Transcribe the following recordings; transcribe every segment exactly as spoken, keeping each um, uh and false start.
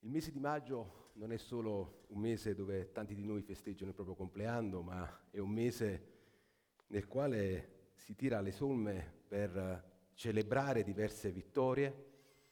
Il mese di maggio non è solo un mese dove tanti di noi festeggiano il proprio compleanno, ma è un mese nel quale si tira le somme per celebrare diverse vittorie,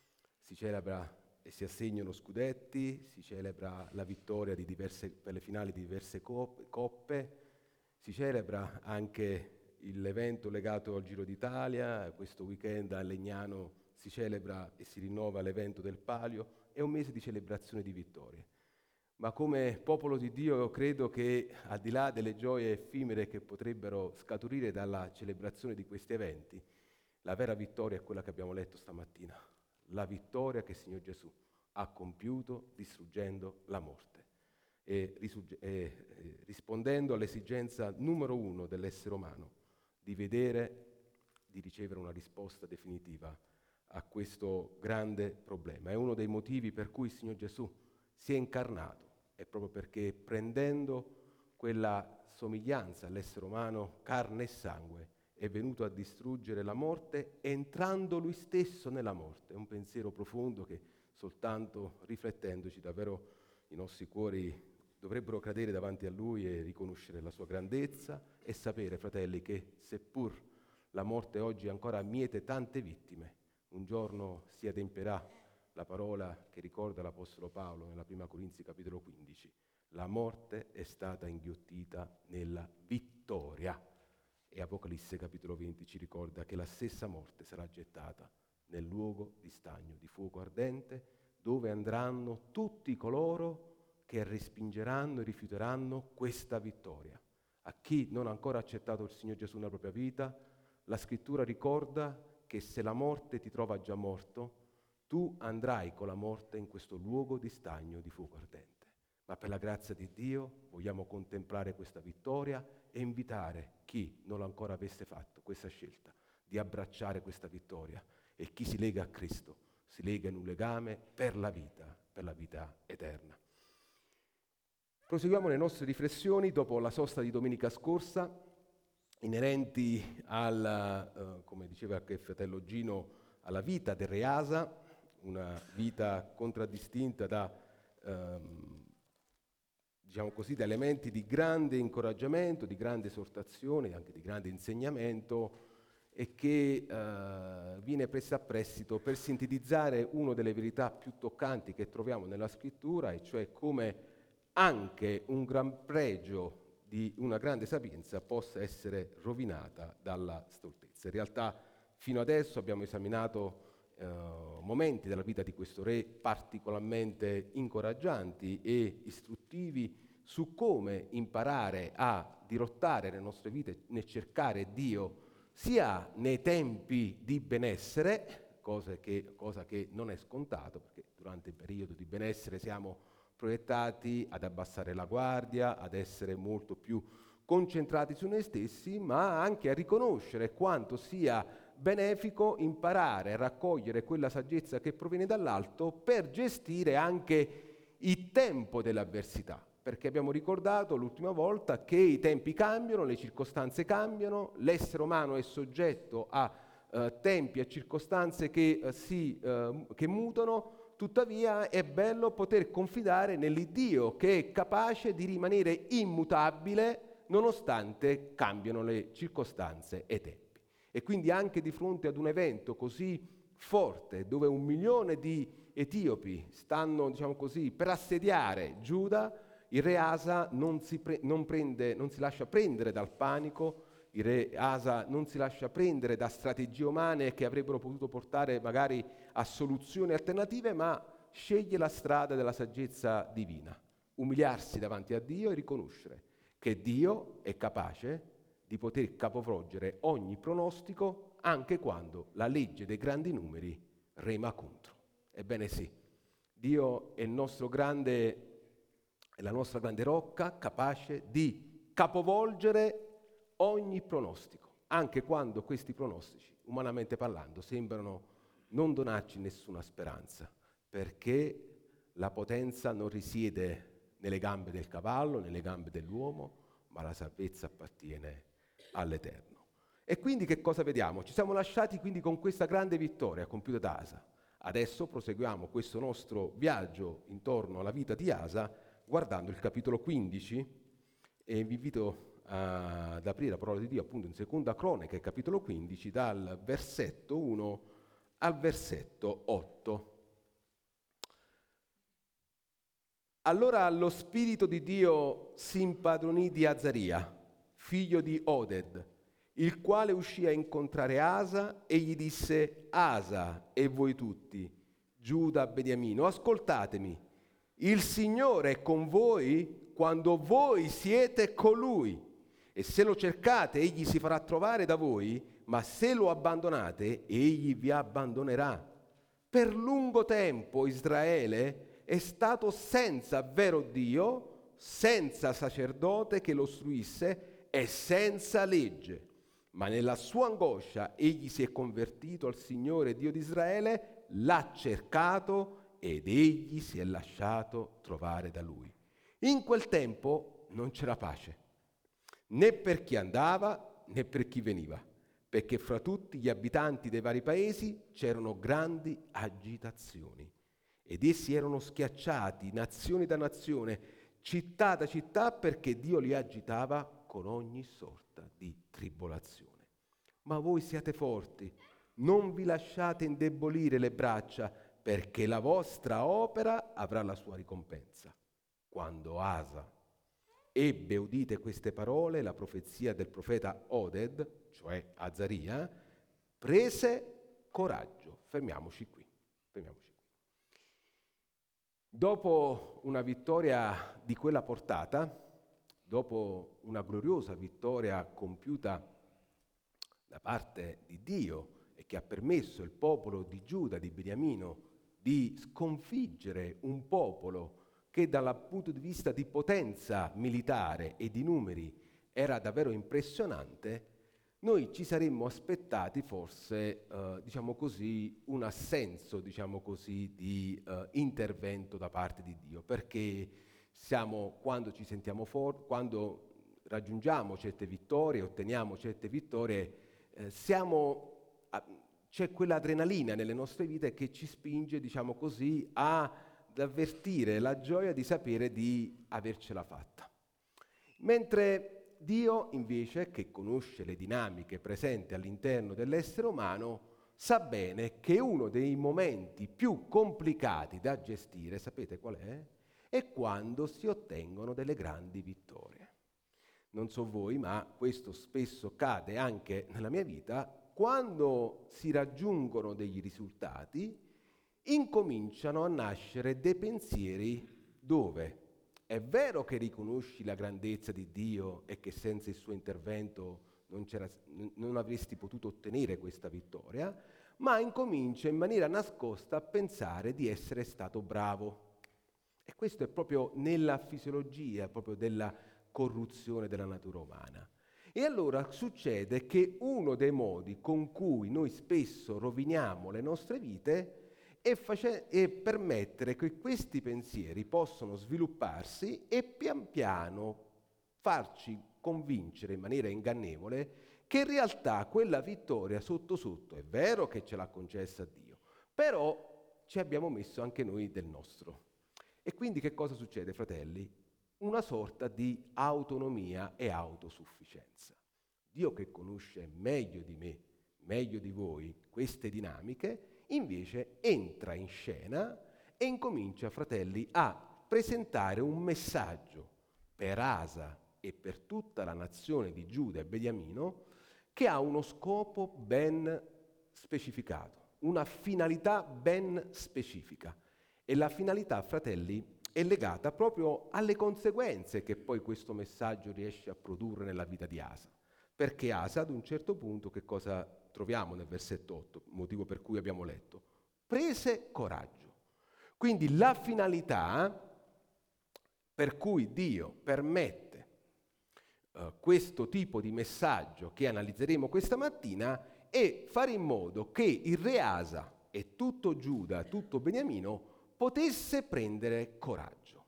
si celebra e si assegnano scudetti, si celebra la vittoria di diverse, per le finali di diverse coppe, si celebra anche l'evento legato al Giro d'Italia, questo weekend a Legnano si celebra e si rinnova l'evento del Palio. È un mese di celebrazione di vittorie. Ma come popolo di Dio io credo che al di là delle gioie effimere che potrebbero scaturire dalla celebrazione di questi eventi, la vera vittoria è quella che abbiamo letto stamattina, la vittoria che il Signore Gesù ha compiuto distruggendo la morte e, risurge- e eh, rispondendo all'esigenza numero uno dell'essere umano di vedere, di ricevere una risposta definitiva a questo grande problema. È uno dei motivi per cui il Signore Gesù si è incarnato, è proprio perché prendendo quella somiglianza all'essere umano, carne e sangue, è venuto a distruggere la morte, entrando Lui stesso nella morte. È un pensiero profondo che soltanto riflettendoci davvero i nostri cuori dovrebbero cadere davanti a Lui e riconoscere la sua grandezza e sapere, fratelli, che seppur la morte oggi ancora miete tante vittime, un giorno si adempierà la parola che ricorda l'Apostolo Paolo nella Prima Corinzi capitolo quindici. La morte è stata inghiottita nella vittoria. E Apocalisse capitolo venti ci ricorda che la stessa morte sarà gettata nel luogo di stagno di fuoco ardente, dove andranno tutti coloro che respingeranno e rifiuteranno questa vittoria. A chi non ha ancora accettato il Signore Gesù nella propria vita, la Scrittura ricorda che se la morte ti trova già morto, tu andrai con la morte in questo luogo di stagno di fuoco ardente. Ma per la grazia di Dio vogliamo contemplare questa vittoria e invitare chi non ancora avesse fatto questa scelta di abbracciare questa vittoria. E chi si lega a Cristo si lega in un legame per la vita, per la vita eterna. Proseguiamo le nostre riflessioni dopo la sosta di domenica scorsa, inerenti alla, eh, come diceva anche il fratello Gino, alla vita del Reasa, una vita contraddistinta da, ehm, diciamo così, da elementi di grande incoraggiamento, di grande esortazione, anche di grande insegnamento, e che eh, viene presa a prestito per sintetizzare una delle verità più toccanti che troviamo nella Scrittura, e cioè come anche un gran pregio di una grande sapienza possa essere rovinata dalla stoltezza. In realtà fino adesso abbiamo esaminato eh, momenti della vita di questo re particolarmente incoraggianti e istruttivi su come imparare a dirottare le nostre vite nel cercare Dio sia nei tempi di benessere, cosa che, cosa che non è scontato, perché durante il periodo di benessere siamo proiettati ad abbassare la guardia, ad essere molto più concentrati su noi stessi, ma anche a riconoscere quanto sia benefico imparare a raccogliere quella saggezza che proviene dall'alto per gestire anche il tempo dell'avversità. Perché abbiamo ricordato l'ultima volta che i tempi cambiano, le circostanze cambiano, l'essere umano è soggetto a eh, tempi e circostanze che, eh, si, eh, che mutano. Tuttavia è bello poter confidare nell'Iddio che è capace di rimanere immutabile nonostante cambiano le circostanze e i tempi. E quindi anche di fronte ad un evento così forte, dove un milione di etiopi stanno, diciamo così, per assediare Giuda, il re Asa non si, pre- non prende, non si lascia prendere dal panico. Il re Asa non si lascia prendere da strategie umane che avrebbero potuto portare magari a soluzioni alternative, ma sceglie la strada della saggezza divina, umiliarsi davanti a Dio e riconoscere che Dio è capace di poter capovolgere ogni pronostico anche quando la legge dei grandi numeri rema contro. Ebbene sì, Dio è il nostro grande, è la nostra grande rocca, capace di capovolgere ogni pronostico, anche quando questi pronostici, umanamente parlando, sembrano non donarci nessuna speranza, perché la potenza non risiede nelle gambe del cavallo, nelle gambe dell'uomo, ma la salvezza appartiene all'Eterno. E quindi che cosa vediamo? Ci siamo lasciati quindi con questa grande vittoria compiuta da Asa. Adesso proseguiamo questo nostro viaggio intorno alla vita di Asa guardando il capitolo quindici e vi invito a- ad aprire la parola di Dio appunto in Seconda Cronache, capitolo quindici, dal versetto uno al versetto otto. Allora lo Spirito di Dio si impadronì di Azaria, figlio di Oded, il quale uscì a incontrare Asa e gli disse: Asa e voi tutti, Giuda, Beniamino, ascoltatemi. Il Signore è con voi quando voi siete con Lui. E se lo cercate, egli si farà trovare da voi, ma se lo abbandonate, egli vi abbandonerà. Per lungo tempo Israele è stato senza vero Dio, senza sacerdote che lo istruisse e senza legge. Ma nella sua angoscia egli si è convertito al Signore Dio di Israele, l'ha cercato ed egli si è lasciato trovare da lui. In quel tempo non c'era pace, né per chi andava né per chi veniva, perché fra tutti gli abitanti dei vari paesi c'erano grandi agitazioni. Ed essi erano schiacciati, nazione da nazione, città da città, perché Dio li agitava con ogni sorta di tribolazione. Ma voi siate forti, non vi lasciate indebolire le braccia, perché la vostra opera avrà la sua ricompensa. Quando Asa ebbe udite queste parole, la profezia del profeta Oded, cioè Azaria, prese coraggio. Fermiamoci qui. Fermiamoci qui. Dopo una vittoria di quella portata, dopo una gloriosa vittoria compiuta da parte di Dio e che ha permesso il popolo di Giuda, di Beniamino, di sconfiggere un popolo che dal punto di vista di potenza militare e di numeri era davvero impressionante, noi ci saremmo aspettati forse, eh, diciamo così, un assenso, diciamo così, di eh, intervento da parte di Dio, perché siamo, quando ci sentiamo forti, quando raggiungiamo certe vittorie, otteniamo certe vittorie, eh, siamo, a, c'è quell'adrenalina nelle nostre vite che ci spinge, diciamo così, a, ad avvertire la gioia di sapere di avercela fatta. Mentre Dio invece, che conosce le dinamiche presenti all'interno dell'essere umano, sa bene che uno dei momenti più complicati da gestire, sapete qual è? È quando si ottengono delle grandi vittorie. Non so voi, ma questo spesso cade anche nella mia vita. Quando si raggiungono degli risultati, incominciano a nascere dei pensieri dove è vero che riconosci la grandezza di Dio e che senza il suo intervento non, c'era, non avresti potuto ottenere questa vittoria, ma incomincia in maniera nascosta a pensare di essere stato bravo. E questo è proprio nella fisiologia, proprio della corruzione della natura umana. E allora succede che uno dei modi con cui noi spesso roviniamo le nostre vite è, face- è permettere che questi pensieri possano svilupparsi e pian piano farci convincere in maniera ingannevole che in realtà quella vittoria sotto sotto è vero che ce l'ha concessa Dio, però ci abbiamo messo anche noi del nostro. E quindi che cosa succede, fratelli? Una sorta di autonomia e autosufficienza. Dio, che conosce meglio di me, meglio di voi, queste dinamiche, invece entra in scena e incomincia, fratelli, a presentare un messaggio per Asa e per tutta la nazione di Giuda e Beniamino che ha uno scopo ben specificato, una finalità ben specifica. E la finalità, fratelli, è legata proprio alle conseguenze che poi questo messaggio riesce a produrre nella vita di Asa. Perché Asa, ad un certo punto, che cosa troviamo nel versetto otto, motivo per cui abbiamo letto? Prese coraggio. Quindi la finalità per cui Dio permette uh, questo tipo di messaggio che analizzeremo questa mattina è fare in modo che il re Asa e tutto Giuda, tutto Beniamino potesse prendere coraggio.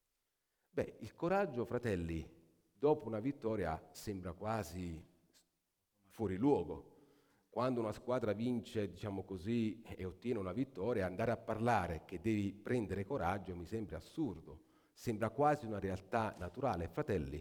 Beh, il coraggio, fratelli, dopo una vittoria sembra quasi fuori luogo. quando una squadra vince, diciamo così, e ottiene una vittoria, andare a parlare che devi prendere coraggio mi sembra assurdo, sembra quasi una realtà naturale. Fratelli,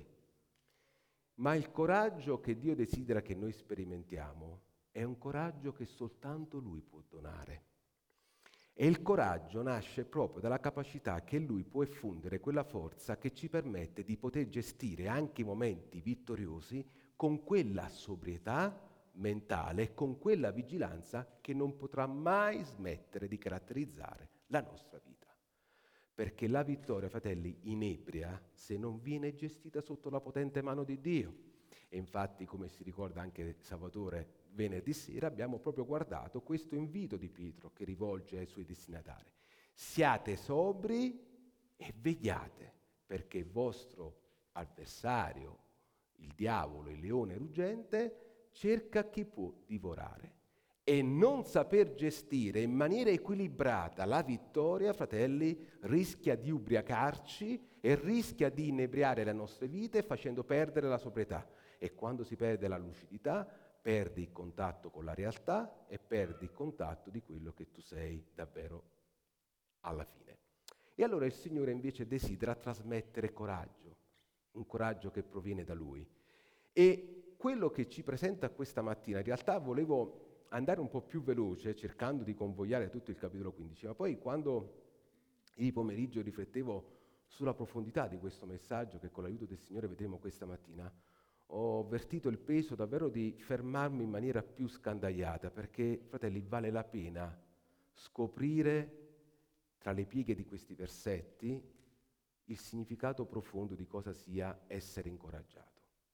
ma il coraggio che Dio desidera che noi sperimentiamo è un coraggio che soltanto Lui può donare. E il coraggio nasce proprio dalla capacità che Lui può effondere quella forza che ci permette di poter gestire anche i momenti vittoriosi con quella sobrietà mentale e con quella vigilanza che non potrà mai smettere di caratterizzare la nostra vita. Perché la vittoria, fratelli, inebria se non viene gestita sotto la potente mano di Dio. E infatti, come si ricorda anche Salvatore venerdì sera, abbiamo proprio guardato questo invito di Pietro che rivolge ai suoi destinatari. Siate sobri e vegliate, perché il vostro avversario, il diavolo, il leone ruggente, cerca chi può divorare. E non saper gestire in maniera equilibrata la vittoria, fratelli, rischia di ubriacarci e rischia di inebriare le nostre vite facendo perdere la sobrietà. E quando si perde la lucidità, perdi il contatto con la realtà e perdi il contatto di quello che tu sei davvero alla fine. E allora il Signore invece desidera trasmettere coraggio, un coraggio che proviene da Lui. E quello che ci presenta questa mattina, in realtà volevo andare un po' più veloce, cercando di convogliare tutto il capitolo quindici, ma poi quando ieri pomeriggio riflettevo sulla profondità di questo messaggio, che con l'aiuto del Signore vedremo questa mattina, ho avvertito il peso davvero di fermarmi in maniera più scandagliata, perché, fratelli, vale la pena scoprire tra le pieghe di questi versetti il significato profondo di cosa sia essere incoraggiato.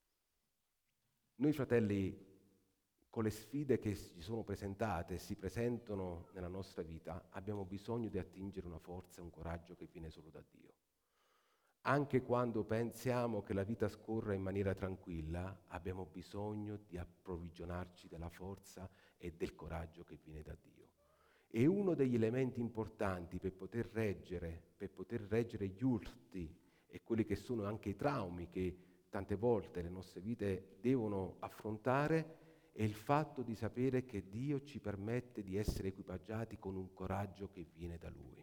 Noi, fratelli, con le sfide che ci sono presentate e si presentano nella nostra vita, abbiamo bisogno di attingere una forza e un coraggio che viene solo da Dio. Anche quando pensiamo che la vita scorra in maniera tranquilla, abbiamo bisogno di approvvigionarci della forza e del coraggio che viene da Dio. E uno degli elementi importanti per poter reggere, per poter reggere gli urti e quelli che sono anche i traumi che tante volte le nostre vite devono affrontare, è il fatto di sapere che Dio ci permette di essere equipaggiati con un coraggio che viene da Lui.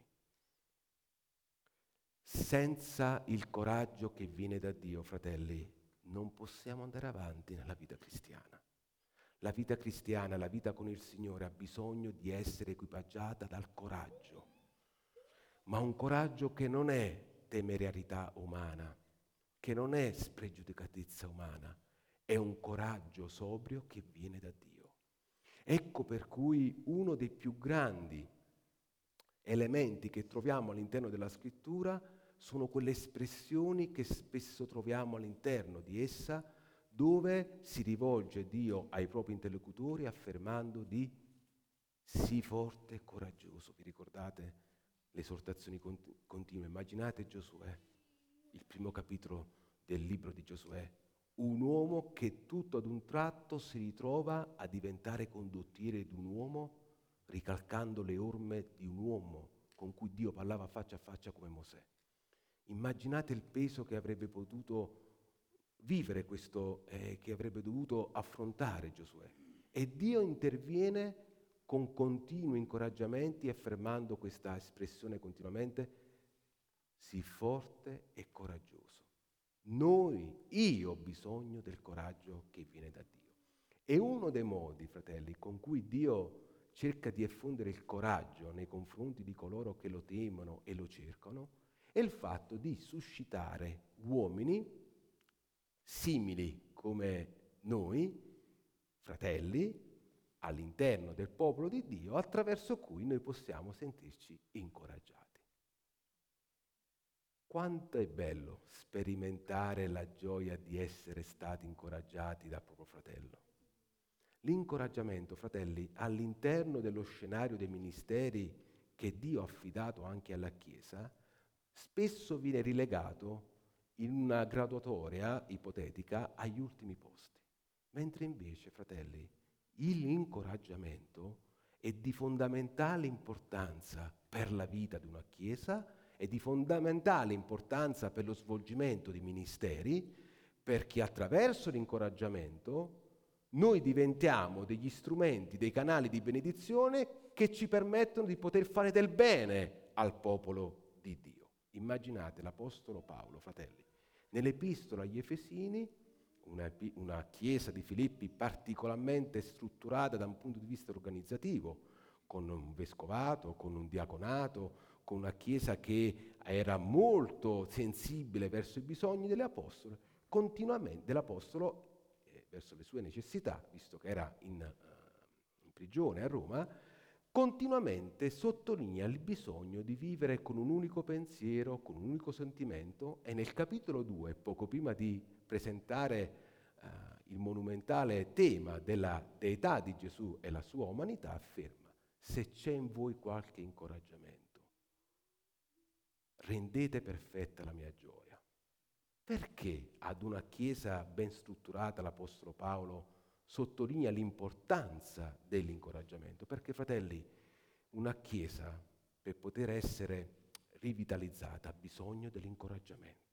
Senza il coraggio che viene da Dio, fratelli, non possiamo andare avanti nella vita cristiana. La vita cristiana, la vita con il Signore ha bisogno di essere equipaggiata dal coraggio, ma un coraggio che non è temerarietà umana, che non è spregiudicatezza umana, è un coraggio sobrio che viene da Dio. Ecco per cui uno dei più grandi elementi che troviamo all'interno della Scrittura sono quelle espressioni che spesso troviamo all'interno di essa, dove si rivolge Dio ai propri interlocutori affermando di sii forte e coraggioso. Vi ricordate le esortazioni continue? Immaginate Giosuè, il primo capitolo del libro di Giosuè, un uomo che tutto ad un tratto si ritrova a diventare condottiere di un uomo, ricalcando le orme di un uomo con cui Dio parlava faccia a faccia come Mosè. Immaginate il peso che avrebbe potuto vivere questo, eh, che avrebbe dovuto affrontare Giosuè. E Dio interviene con continui incoraggiamenti, affermando questa espressione continuamente: sii forte e coraggioso. Noi, io ho bisogno del coraggio che viene da Dio. E uno dei modi, fratelli, con cui Dio cerca di effondere il coraggio nei confronti di coloro che lo temono e lo cercano, è il fatto di suscitare uomini simili come noi, fratelli, all'interno del popolo di Dio, attraverso cui noi possiamo sentirci incoraggiati. Quanto è bello sperimentare la gioia di essere stati incoraggiati dal proprio fratello. L'incoraggiamento, fratelli, all'interno dello scenario dei ministeri che Dio ha affidato anche alla Chiesa, spesso viene rilegato in una graduatoria ipotetica agli ultimi posti. Mentre invece, fratelli, l'incoraggiamento è di fondamentale importanza per la vita di una Chiesa, è di fondamentale importanza per lo svolgimento di ministeri, perché attraverso l'incoraggiamento noi diventiamo degli strumenti, dei canali di benedizione che ci permettono di poter fare del bene al popolo di Dio. Immaginate l'Apostolo Paolo, fratelli, nell'Epistola agli Efesini, una, una chiesa di Filippi particolarmente strutturata da un punto di vista organizzativo, con un vescovato, con un diaconato, con una chiesa che era molto sensibile verso i bisogni dell'Apostolo, continuamente dell'Apostolo eh, verso le sue necessità, visto che era in, uh, in prigione a Roma, continuamente sottolinea il bisogno di vivere con un unico pensiero, con un unico sentimento, e nel capitolo due, poco prima di presentare uh, il monumentale tema della deità di Gesù e la sua umanità, afferma: se c'è in voi qualche incoraggiamento, rendete perfetta la mia gioia. Perché ad una chiesa ben strutturata l'Apostolo Paolo sottolinea l'importanza dell'incoraggiamento? Perché, fratelli, una chiesa, per poter essere rivitalizzata, ha bisogno dell'incoraggiamento.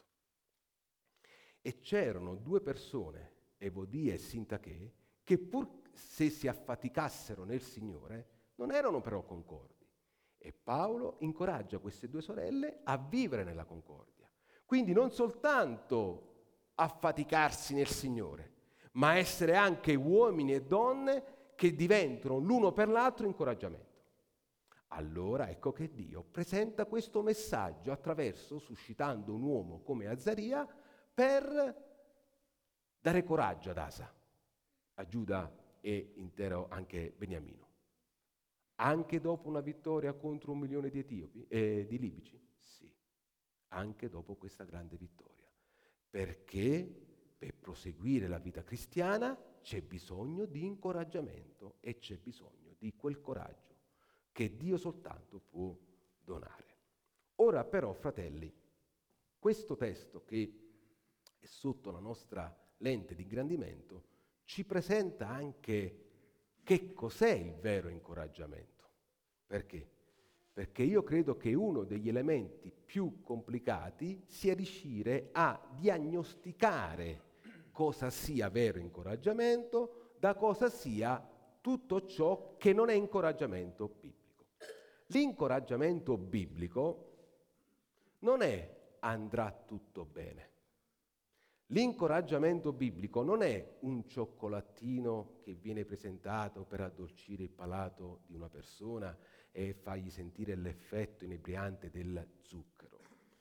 E c'erano due persone, Evodia e Sintache, che pur se si affaticassero nel Signore, non erano però concordi. E Paolo incoraggia queste due sorelle a vivere nella concordia. Quindi non soltanto affaticarsi nel Signore, ma essere anche uomini e donne che diventano l'uno per l'altro incoraggiamento. Allora ecco che Dio presenta questo messaggio attraverso, suscitando un uomo come Azaria, per dare coraggio ad Asa, a Giuda e intero anche Beniamino. Anche dopo una vittoria contro un milione di etiopi e di libici? Sì, anche dopo questa grande vittoria. Perché per proseguire la vita cristiana c'è bisogno di incoraggiamento e c'è bisogno di quel coraggio che Dio soltanto può donare. Ora però, fratelli, questo testo che è sotto la nostra lente di ingrandimento ci presenta anche che cos'è il vero incoraggiamento. Perché? Perché io credo che uno degli elementi più complicati sia riuscire a diagnosticare cosa sia vero incoraggiamento da cosa sia tutto ciò che non è incoraggiamento biblico. L'incoraggiamento biblico non è andrà tutto bene. L'incoraggiamento biblico non è un cioccolatino che viene presentato per addolcire il palato di una persona e fargli sentire l'effetto inebriante del zucchero.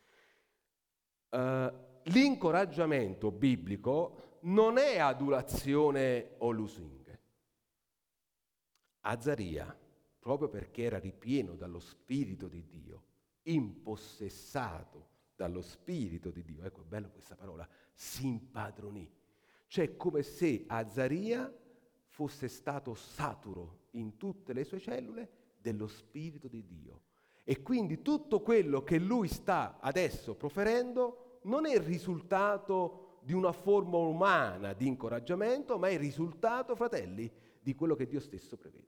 Uh, l'incoraggiamento biblico non è adulazione o lusinghe. Azaria, proprio perché era ripieno dallo Spirito di Dio, impossessato dallo Spirito di Dio, ecco è bello questa parola, si impadronì. Cioè come se Azaria fosse stato saturo in tutte le sue cellule dello Spirito di Dio. E quindi tutto quello che lui sta adesso proferendo non è il risultato di una forma umana di incoraggiamento, ma è il risultato, fratelli, di quello che Dio stesso prevede.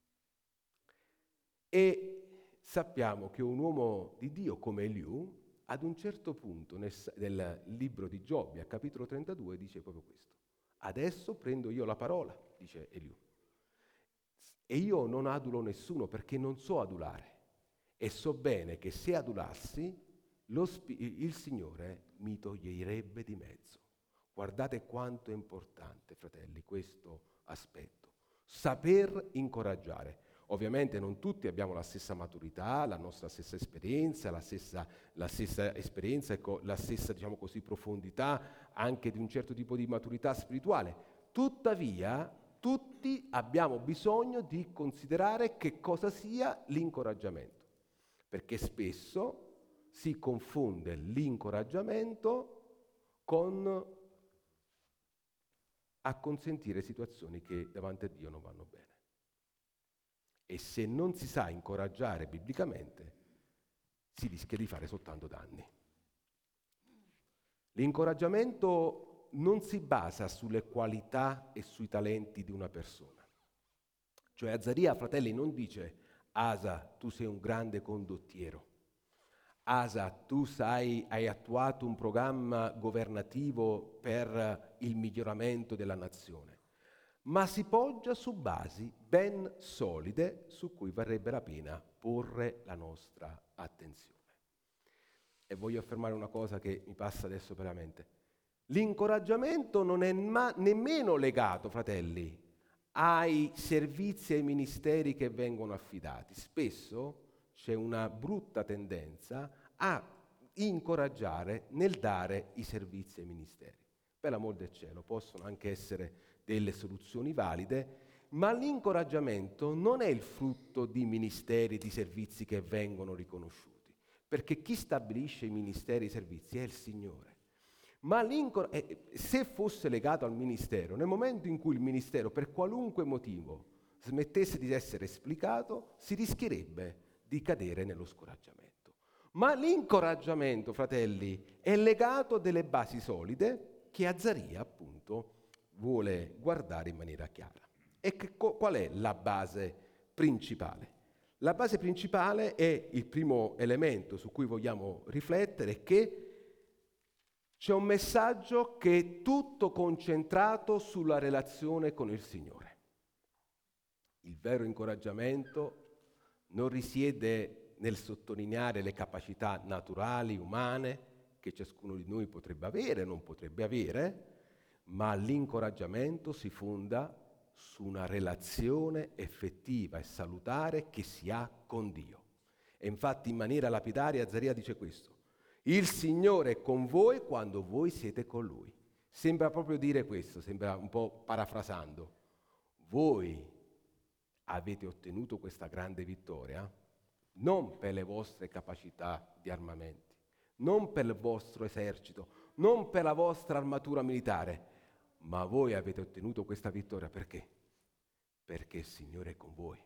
E sappiamo che un uomo di Dio come Eliù, ad un certo punto nel, nel libro di Giobbe, a capitolo trentadue, dice proprio questo. Adesso prendo io la parola, dice Eliù, e io non adulo nessuno perché non so adulare. E so bene che se adulassi, lo spi- il Signore mi toglierebbe di mezzo. Guardate quanto è importante, fratelli, questo aspetto. Saper incoraggiare. Ovviamente non tutti abbiamo la stessa maturità, la nostra stessa esperienza, la stessa, la stessa esperienza, ecco, la stessa, diciamo così, profondità anche di un certo tipo di maturità spirituale. Tuttavia, tutti abbiamo bisogno di considerare che cosa sia l'incoraggiamento, perché spesso si confonde l'incoraggiamento con acconsentire situazioni che davanti a Dio non vanno bene. E se non si sa incoraggiare biblicamente, si rischia di fare soltanto danni. L'incoraggiamento non si basa sulle qualità e sui talenti di una persona. Cioè Azaria, fratelli, non dice: Asa, tu sei un grande condottiero. Asa, tu sai, hai attuato un programma governativo per il miglioramento della nazione. ma si poggia su basi ben solide su cui varrebbe la pena porre la nostra attenzione. E voglio affermare una cosa che mi passa adesso per la mente. L'incoraggiamento non è ma- nemmeno legato, fratelli, ai servizi e ai ministeri che vengono affidati. Spesso c'è una brutta tendenza a incoraggiare nel dare i servizi ai ministeri. Per l'amor del cielo, possono anche essere delle soluzioni valide, ma l'incoraggiamento non è il frutto di ministeri e di servizi che vengono riconosciuti, perché chi stabilisce i ministeri e i servizi è il Signore. Ma eh, se fosse legato al ministero, nel momento in cui il ministero per qualunque motivo smettesse di essere esplicato, si rischierebbe di cadere nello scoraggiamento. Ma l'incoraggiamento, fratelli, è legato a delle basi solide che Azzaria, appunto, vuole guardare in maniera chiara. E che, qual è la base principale? La base principale è il primo elemento su cui vogliamo riflettere, che c'è un messaggio che è tutto concentrato sulla relazione con il Signore. Il vero incoraggiamento non risiede nel sottolineare le capacità naturali, umane, che ciascuno di noi potrebbe avere, non potrebbe avere, ma l'incoraggiamento si fonda su una relazione effettiva e salutare che si ha con Dio. E infatti in maniera lapidaria Azzaria dice questo: il Signore è con voi quando voi siete con Lui. Sembra proprio dire questo, sembra un po' parafrasando. Voi avete ottenuto questa grande vittoria non per le vostre capacità di armamenti, non per il vostro esercito, non per la vostra armatura militare, ma voi avete ottenuto questa vittoria perché? Perché il Signore è con voi.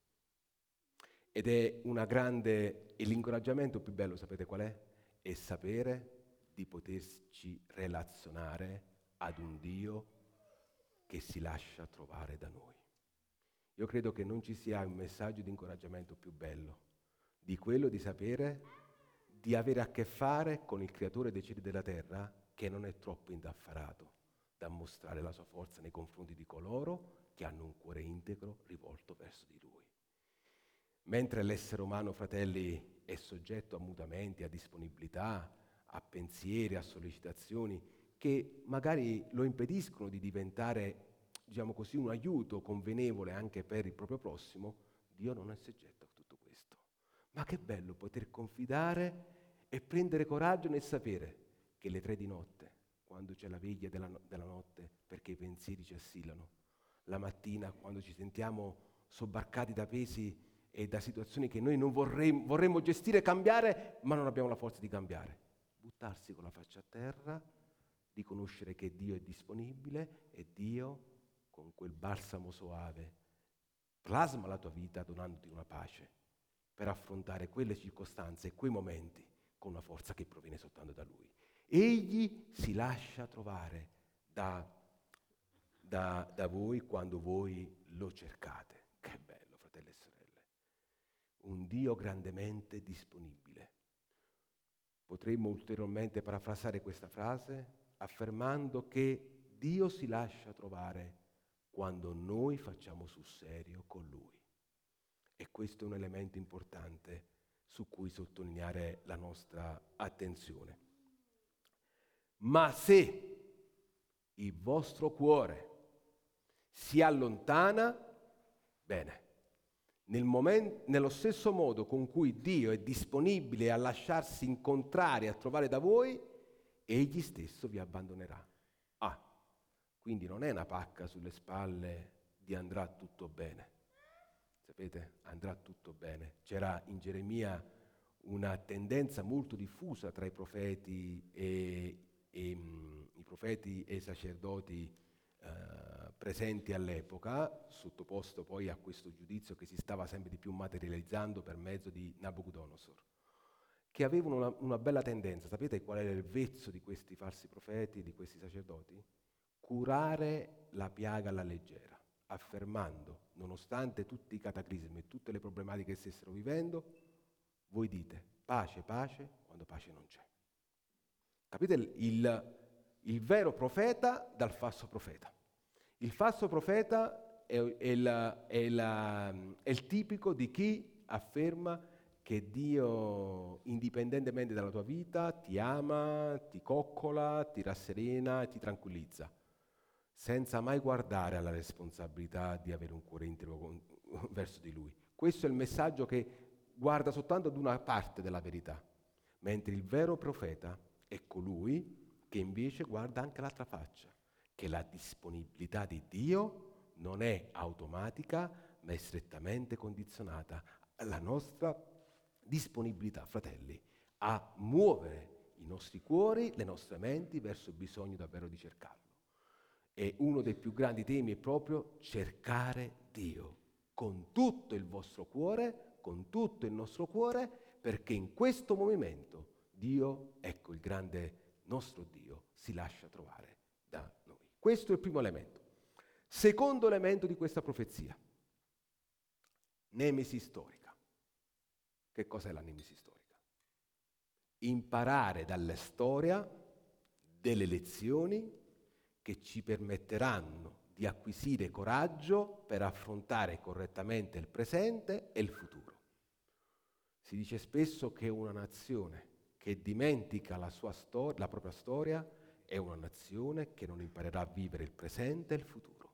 Ed è una grande... e l'incoraggiamento più bello, sapete qual è? È sapere di poterci relazionare ad un Dio che si lascia trovare da noi. Io credo che non ci sia un messaggio di incoraggiamento più bello di quello di sapere di avere a che fare con il Creatore dei cieli e della terra, che non è troppo indaffarato da mostrare la sua forza nei confronti di coloro che hanno un cuore integro rivolto verso di Lui. Mentre l'essere umano, fratelli, è soggetto a mutamenti, a disponibilità, a pensieri, a sollecitazioni che magari lo impediscono di diventare, diciamo così, un aiuto convenevole anche per il proprio prossimo, Dio non è soggetto a tutto questo. Ma che bello poter confidare e prendere coraggio nel sapere che le tre di notte, quando c'è la veglia della, no- della notte perché i pensieri ci assillano, la mattina quando ci sentiamo sobbarcati da pesi e da situazioni che noi non vorremmo, vorremmo gestire e cambiare, ma non abbiamo la forza di cambiare. Buttarsi con la faccia a terra, riconoscere che Dio è disponibile e Dio, con quel balsamo soave, plasma la tua vita donandoti una pace per affrontare quelle circostanze e quei momenti con una forza che proviene soltanto da Lui. Egli si lascia trovare da, da, da voi quando voi lo cercate. Che bello, fratelli e sorelle. Un Dio grandemente disponibile. Potremmo ulteriormente parafrasare questa frase affermando che Dio si lascia trovare quando noi facciamo sul serio con Lui. E questo è un elemento importante su cui sottolineare la nostra attenzione. Ma se il vostro cuore si allontana, bene, nel momento, nello stesso modo con cui Dio è disponibile a lasciarsi incontrare e a trovare da voi, Egli stesso vi abbandonerà. Ah, quindi non è una pacca sulle spalle di andrà tutto bene. Sapete, andrà tutto bene. C'era in Geremia una tendenza molto diffusa tra i profeti e, e mh, i profeti e i sacerdoti eh, presenti all'epoca, sottoposto poi a questo giudizio che si stava sempre di più materializzando per mezzo di Nabucodonosor, che avevano una, una bella tendenza. Sapete qual era il vezzo di questi falsi profeti, di questi sacerdoti? Curare la piaga alla leggera, affermando, nonostante tutti i cataclismi e tutte le problematiche che stessero vivendo, voi dite pace, pace, quando pace non c'è. Capite il, il, il vero profeta dal falso profeta? Il falso profeta è, è, la, è, la, è il tipico di chi afferma che Dio, indipendentemente dalla tua vita, ti ama, ti coccola, ti rasserena e ti tranquillizza, senza mai guardare alla responsabilità di avere un cuore intimo con, verso di Lui. Questo è il messaggio che guarda soltanto ad una parte della verità, mentre il vero profeta è colui che invece guarda anche l'altra faccia, che la disponibilità di Dio non è automatica, ma è strettamente condizionata alla nostra disponibilità, fratelli, a muovere i nostri cuori, le nostre menti verso il bisogno davvero di cercarlo. E uno dei più grandi temi è proprio cercare Dio con tutto il vostro cuore, con tutto il nostro cuore, perché in questo movimento Dio, ecco il grande nostro Dio, si lascia trovare da noi. Questo è il primo elemento. Secondo elemento di questa profezia, nemesi storica. Che cos'è la nemesi storica? Imparare dalla storia delle lezioni che ci permetteranno di acquisire coraggio per affrontare correttamente il presente e il futuro. Si dice spesso che una nazione che dimentica la sua storia, la propria storia, è una nazione che non imparerà a vivere il presente e il futuro.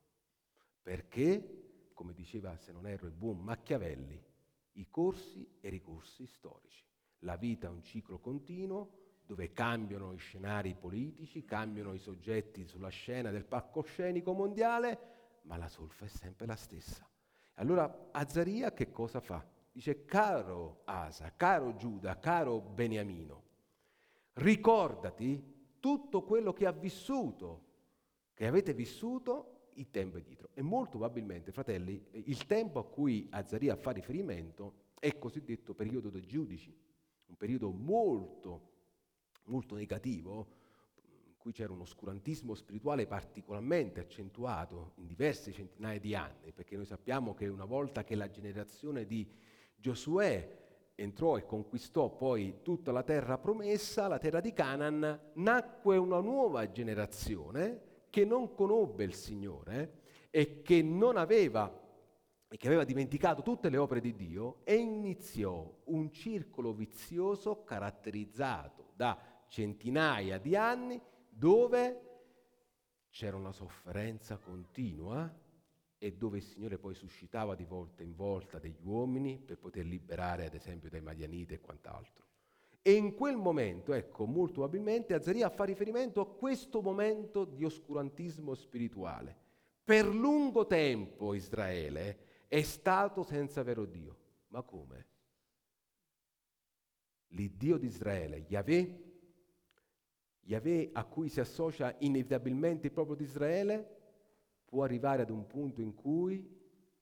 Perché, come diceva, se non erro, il buon Machiavelli, i corsi e ricorsi storici. La vita è un ciclo continuo dove cambiano i scenari politici, cambiano i soggetti sulla scena del palcoscenico mondiale, ma la solfa è sempre la stessa. Allora Azzaria che cosa fa? Dice: caro Asa, caro Giuda, caro Beniamino, ricordati tutto quello che ha vissuto, che avete vissuto il tempo dietro. E molto probabilmente, fratelli, il tempo a cui Azzaria fa riferimento è il cosiddetto periodo dei giudici, un periodo molto, molto negativo, in cui c'era un oscurantismo spirituale particolarmente accentuato in diverse centinaia di anni, perché noi sappiamo che una volta che la generazione di Giosuè entrò e conquistò poi tutta la terra promessa, la terra di Canaan, nacque una nuova generazione che non conobbe il Signore e che non aveva, e che aveva dimenticato tutte le opere di Dio, e iniziò un circolo vizioso caratterizzato da centinaia di anni dove c'era una sofferenza continua e dove il Signore poi suscitava di volta in volta degli uomini per poter liberare, ad esempio, dai Madianiti e quant'altro. E in quel momento, ecco, molto probabilmente Azzaria fa riferimento a questo momento di oscurantismo spirituale. Per lungo tempo Israele è stato senza vero Dio. Ma come? L'Iddio di Israele, Yahweh, Yahweh a cui si associa inevitabilmente il popolo di Israele, può arrivare ad un punto in cui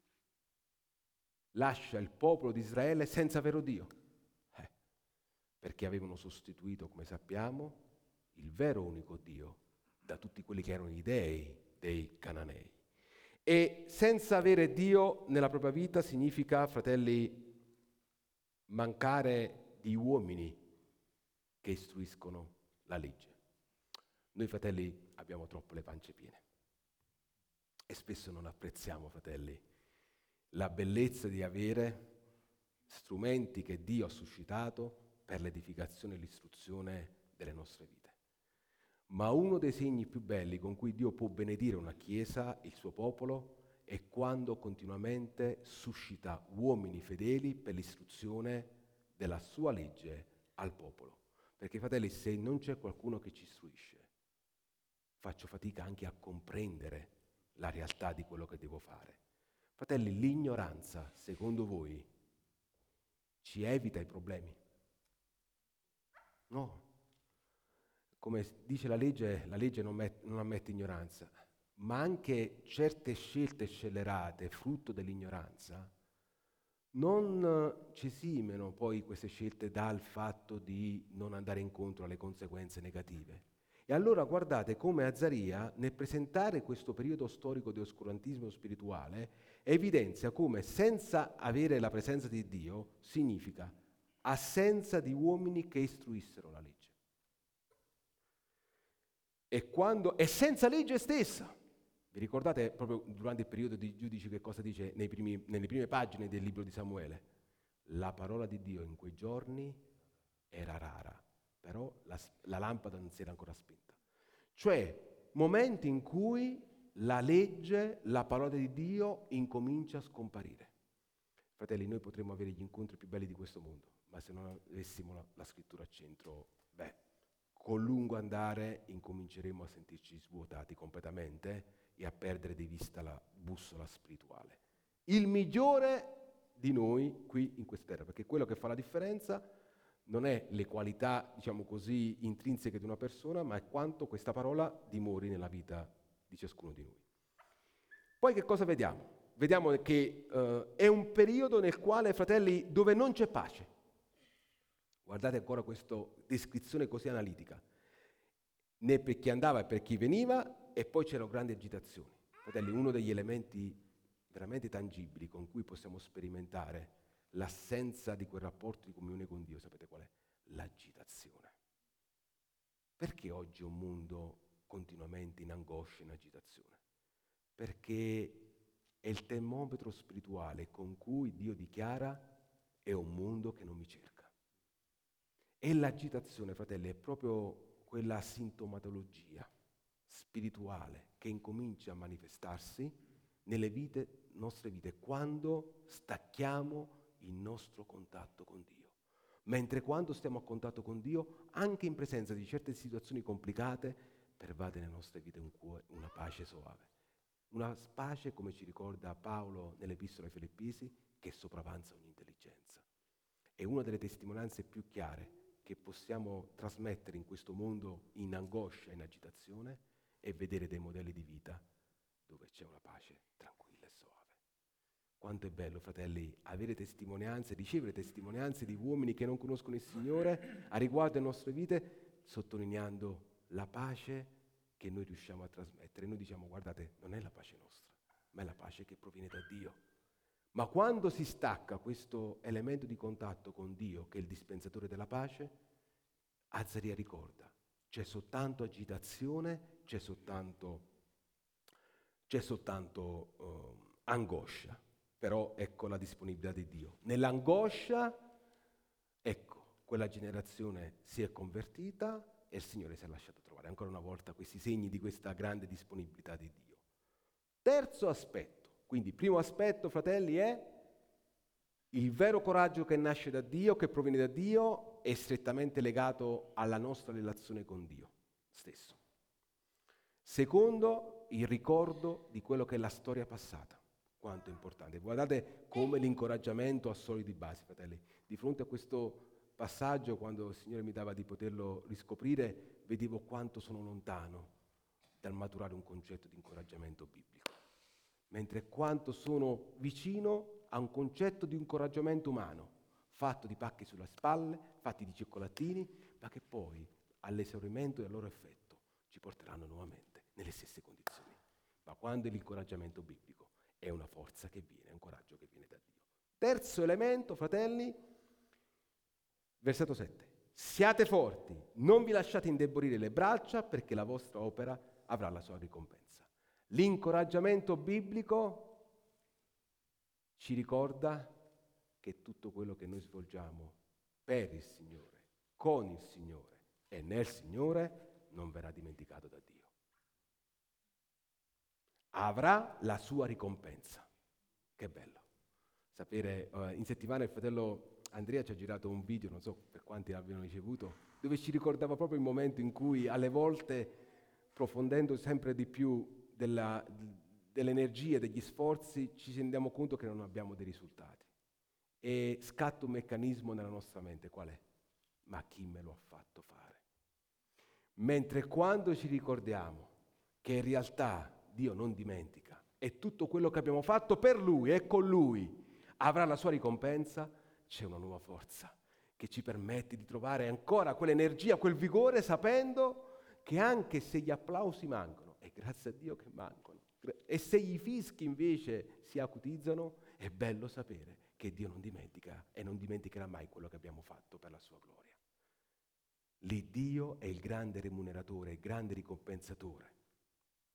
lascia il popolo di Israele senza vero Dio, eh, perché avevano sostituito, come sappiamo, il vero unico Dio da tutti quelli che erano gli dei dei Cananei. E senza avere Dio nella propria vita significa, fratelli, mancare di uomini che istruiscono la legge. Noi, fratelli, abbiamo troppo le pance piene. E spesso non apprezziamo, fratelli, la bellezza di avere strumenti che Dio ha suscitato per l'edificazione e l'istruzione delle nostre vite. Ma uno dei segni più belli con cui Dio può benedire una Chiesa, il suo popolo, è quando continuamente suscita uomini fedeli per l'istruzione della sua legge al popolo. Perché, fratelli, se non c'è qualcuno che ci istruisce, faccio fatica anche a comprendere la realtà di quello che devo fare. Fratelli, l'ignoranza, secondo voi, ci evita i problemi? No. Come dice la legge, la legge non, met- non ammette ignoranza, ma anche certe scelte scellerate, frutto dell'ignoranza, non ci esimeno poi queste scelte dal fatto di non andare incontro alle conseguenze negative. E allora guardate come Azzaria, nel presentare questo periodo storico di oscurantismo spirituale, evidenzia come senza avere la presenza di Dio significa assenza di uomini che istruissero la legge. E, quando, e senza legge stessa. Vi ricordate proprio durante il periodo di giudici che cosa dice nei primi, nelle prime pagine del libro di Samuele? La parola di Dio in quei giorni era rara, però la, la lampada non si era ancora spenta. Cioè, momenti in cui la legge, la parola di Dio incomincia a scomparire. Fratelli, noi potremmo avere gli incontri più belli di questo mondo, ma se non avessimo la, la scrittura al centro, beh, col lungo andare incominceremo a sentirci svuotati completamente e a perdere di vista la bussola spirituale. Il migliore di noi qui in questa terra, perché quello che fa la differenza non è le qualità, diciamo così, intrinseche di una persona, ma è quanto questa parola dimori nella vita di ciascuno di noi. Poi che cosa vediamo? Vediamo che uh, è un periodo nel quale, fratelli, dove non c'è pace. Guardate ancora questa descrizione così analitica. Né per chi andava e per chi veniva, e poi c'erano grandi agitazioni. Fratelli, uno degli elementi veramente tangibili con cui possiamo sperimentare l'assenza di quel rapporto di comunione con Dio, sapete qual è? L'agitazione. Perché oggi è un mondo continuamente in angoscia e in agitazione? Perché è il termometro spirituale con cui Dio dichiara: è un mondo che non mi cerca. E l'agitazione, fratelli, è proprio quella sintomatologia spirituale che incomincia a manifestarsi nelle vite, nostre vite quando stacchiamo il nostro contatto con Dio. Mentre quando stiamo a contatto con Dio, anche in presenza di certe situazioni complicate, pervade nelle nostre vite un cuore, una pace soave. Una pace, come ci ricorda Paolo nell'Epistola ai Filippesi, che sopravanza ogni intelligenza. È una delle testimonianze più chiare che possiamo trasmettere in questo mondo in angoscia e in agitazione è vedere dei modelli di vita dove c'è una pace tranquilla e soave. Quanto è bello, fratelli, avere testimonianze, ricevere testimonianze di uomini che non conoscono il Signore a riguardo delle nostre vite, sottolineando la pace che noi riusciamo a trasmettere. Noi diciamo: guardate, non è la pace nostra, ma è la pace che proviene da Dio. Ma quando si stacca questo elemento di contatto con Dio, che è il dispensatore della pace, Azzaria ricorda: c'è soltanto agitazione, c'è soltanto, c'è soltanto uh, angoscia. Però ecco la disponibilità di Dio. Nell'angoscia, ecco, quella generazione si è convertita e il Signore si è lasciato trovare. Ancora una volta questi segni di questa grande disponibilità di Dio. Terzo aspetto. Quindi primo aspetto, fratelli, è il vero coraggio che nasce da Dio, che proviene da Dio, è strettamente legato alla nostra relazione con Dio stesso. Secondo, il ricordo di quello che è la storia passata. Quanto è importante. Guardate come l'incoraggiamento ha solidi basi, fratelli. Di fronte a questo passaggio, quando il Signore mi dava di poterlo riscoprire, vedevo quanto sono lontano dal maturare un concetto di incoraggiamento biblico. Mentre quanto sono vicino a un concetto di incoraggiamento umano, fatto di pacchi sulle spalle, fatti di cioccolatini, ma che poi, all'esaurimento del loro effetto, ci porteranno nuovamente nelle stesse condizioni. Ma quando è l'incoraggiamento biblico, è una forza che viene, è un coraggio che viene da Dio. Terzo elemento, fratelli, versetto sette. Siate forti, non vi lasciate indebolire le braccia, perché la vostra opera avrà la sua ricompensa. L'incoraggiamento biblico ci ricorda che tutto quello che noi svolgiamo per il Signore, con il Signore e nel Signore non verrà dimenticato da Dio. Avrà la sua ricompensa. Che bello. Sapere, uh, in settimana il fratello Andrea ci ha girato un video, non so per quanti l'abbiano ricevuto, dove ci ricordava proprio il momento in cui alle volte, profondendo sempre di più della, dell'energia, degli sforzi, ci rendiamo conto che non abbiamo dei risultati. E scatta un meccanismo nella nostra mente, qual è? Ma chi me lo ha fatto fare? Mentre quando ci ricordiamo che in realtà Dio non dimentica e tutto quello che abbiamo fatto per Lui e con Lui avrà la sua ricompensa, c'è una nuova forza che ci permette di trovare ancora quell'energia, quel vigore, sapendo che anche se gli applausi mancano, e grazie a Dio che mancano, e se i fischi invece si acutizzano, è bello sapere che Dio non dimentica e non dimenticherà mai quello che abbiamo fatto per la sua gloria. L'Iddio è il grande remuneratore, il grande ricompensatore.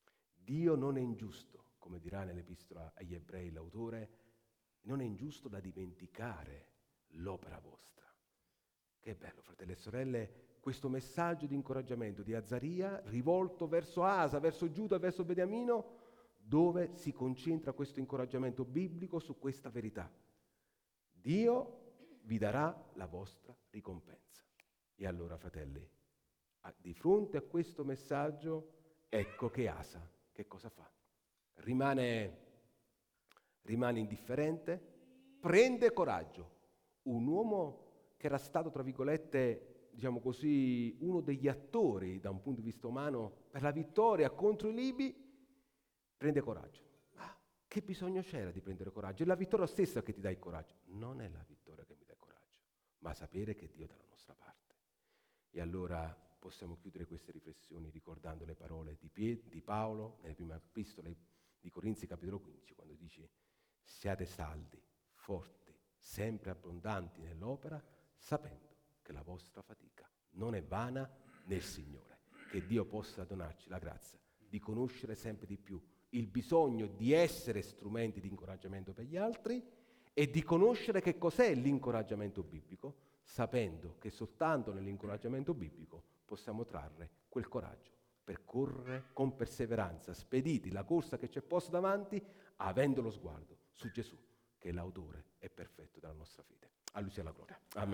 Dio non è ingiusto, come dirà nell'Epistola agli Ebrei l'autore, non è ingiusto da dimenticare l'opera vostra. Che bello, fratelli e sorelle, questo messaggio di incoraggiamento di Azzaria rivolto verso Asa, verso Giuda, verso Beniamino, dove si concentra questo incoraggiamento biblico su questa verità. Dio vi darà la vostra ricompensa. E allora, fratelli, di fronte a questo messaggio, ecco che Asa che cosa fa? Rimane, rimane indifferente, prende coraggio. Un uomo che era stato, tra virgolette, diciamo così, uno degli attori da un punto di vista umano per la vittoria contro i Libi, prende coraggio. Ma che bisogno c'era di prendere coraggio? È la vittoria stessa che ti dà il coraggio. Non è la vittoria che mi dà il coraggio, ma sapere che Dio è dalla nostra parte. E allora possiamo chiudere queste riflessioni ricordando le parole di, Piet- di Paolo nelle prime epistole di Corinzi capitolo quindici, quando dice: siate saldi, forti, sempre abbondanti nell'opera, sapendo che la vostra fatica non è vana nel Signore. Che Dio possa donarci la grazia di conoscere sempre di più il bisogno di essere strumenti di incoraggiamento per gli altri e di conoscere che cos'è l'incoraggiamento biblico, sapendo che soltanto nell'incoraggiamento biblico possiamo trarre quel coraggio per correre con perseveranza, spediti la corsa che ci è posta davanti, avendo lo sguardo su Gesù, che è l'autore e perfetto della nostra fede. A Lui sia la gloria. Amen.